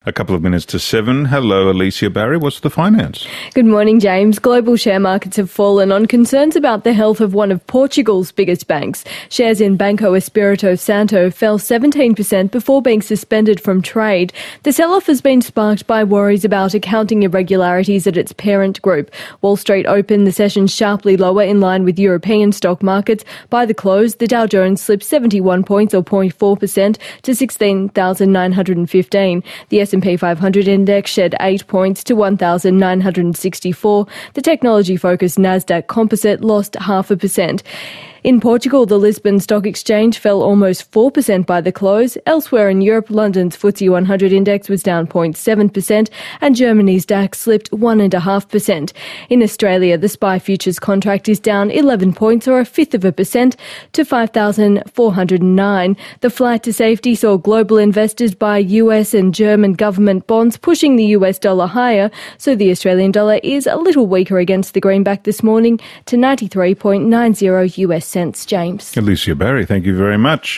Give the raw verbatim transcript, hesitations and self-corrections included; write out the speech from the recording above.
A couple of minutes to seven. Hello, Alicia Barry. What's the finance? Good morning, James. Global share markets have fallen on concerns about the health of one of Portugal's biggest banks. Shares in Banco Espírito Santo fell seventeen percent before being suspended from trade. The sell-off has been sparked by worries about accounting irregularities at its parent group. Wall Street opened the session sharply lower in line with European stock markets. By the close, the Dow Jones slipped seventy-one points or zero point four percent to sixteen thousand nine hundred fifteen. The S and P five hundred index shed eight points to one thousand nine hundred sixty-four. The technology-focused Nasdaq Composite lost half a percent. In Portugal, the Lisbon Stock Exchange fell almost four percent by the close. Elsewhere in Europe, London's F T S E one hundred index was down zero point seven percent and Germany's DAX slipped one point five percent. In Australia, the S P Y futures contract is down eleven points or a fifth of a percent to five thousand four hundred nine. The flight to safety saw global investors buy U S and German government bonds, pushing the U S dollar higher, so the Australian dollar is a little weaker against the greenback this morning to ninety-three point nine zero U S cents. James. Alicia Barry, thank you very much.